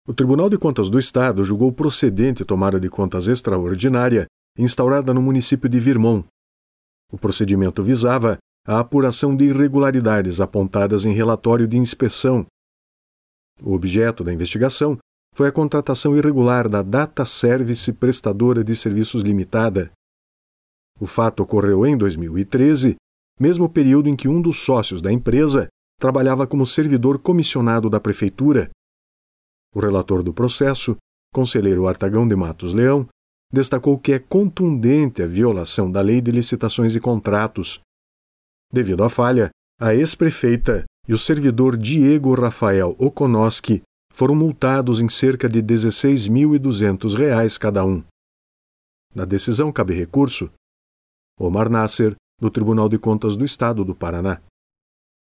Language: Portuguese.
O Tribunal de Contas do Estado julgou procedente tomada de contas extraordinária instaurada no município de Virmont. O procedimento visava a apuração de irregularidades apontadas em relatório de inspeção. O objeto da investigação foi a contratação irregular da Data Service Prestadora de Serviços Limitada. O fato ocorreu em 2013, mesmo período em que um dos sócios da empresa trabalhava como servidor comissionado da Prefeitura. O relator do processo, conselheiro Artagão de Matos Leão, destacou que é contundente a violação da Lei de Licitações e Contratos. Devido à falha, a ex-prefeita e o servidor Diego Rafael Okonoski foram multados em cerca de R$ 16.200 cada um. Na decisão cabe recurso. Omar Nasser, do Tribunal de Contas do Estado do Paraná.